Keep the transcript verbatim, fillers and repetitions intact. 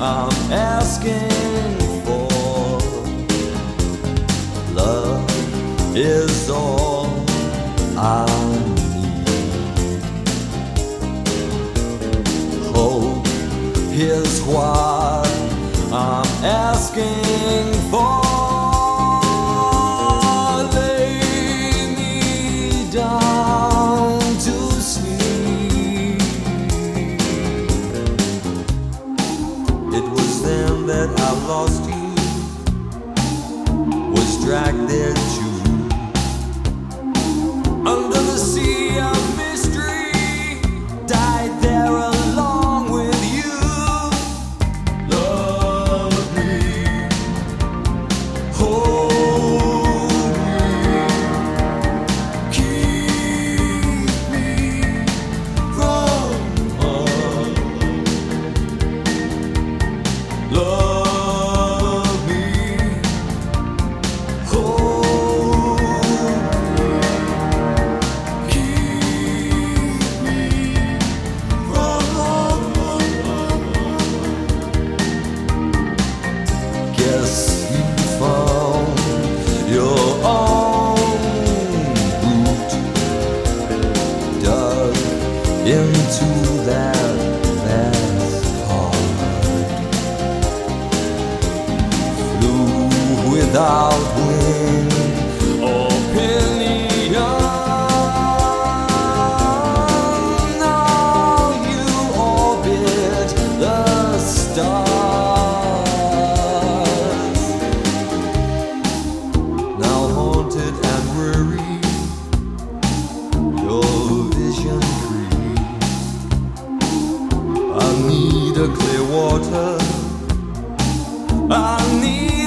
I'm asking for. Love is all I need. Hope is what I'm asking for. Lay me down to sleep. It was then that I lost you, was dragged there too. Under the sea of mystery, died there along with you. Love me, hold me, keep me from harm. Love me, hold me, keep me from harm. Guess you found your own root, dug into that vast heart, flew without wing or pinion. Now you orbit the stars. Now haunted and weary, your vision free. I need a clear water. I need